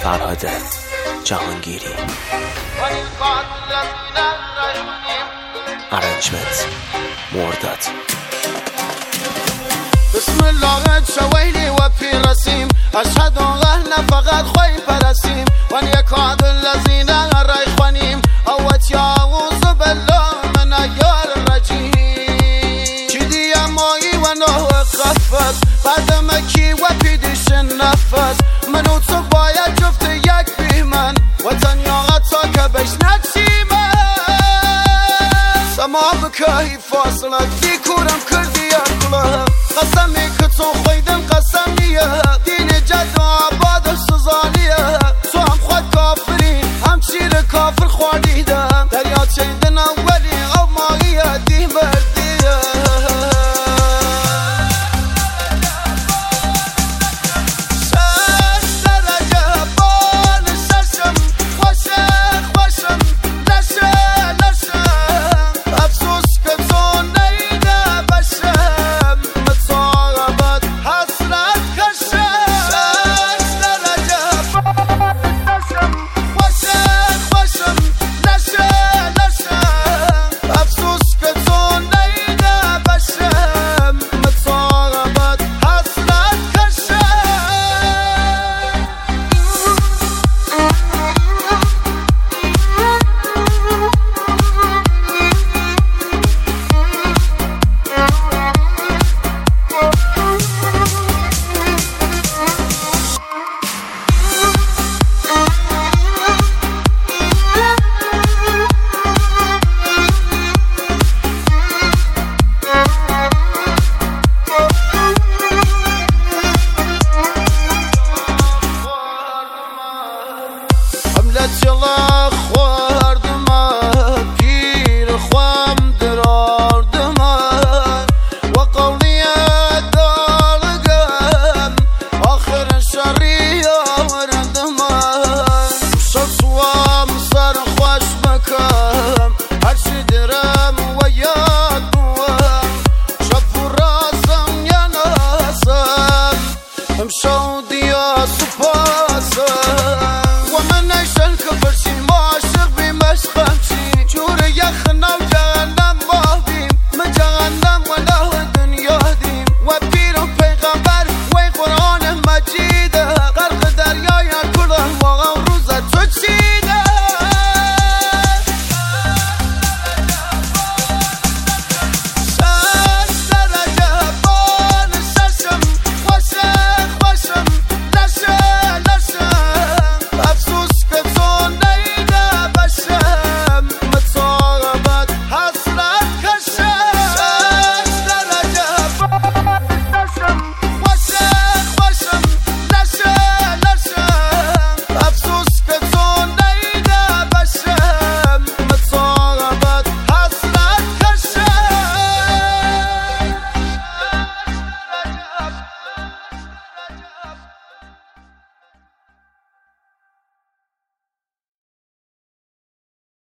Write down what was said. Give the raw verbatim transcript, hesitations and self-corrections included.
فرهاد جهانگیری. ارنجمنت مرداد. بسم الله شويلي وفي رسيم أشهد أن فقط خوي برسيم وأن يكاد الذين ريخونيم أوت يعوذ بالله من أيار الرجيم شدي يا ماي وأنه خفت بعد مكي وبيدش النفس منو تصبايا جفت يك بيمن وتنيا غطاك بيش نتسيمن سما بكاي فاصلة في كورم كل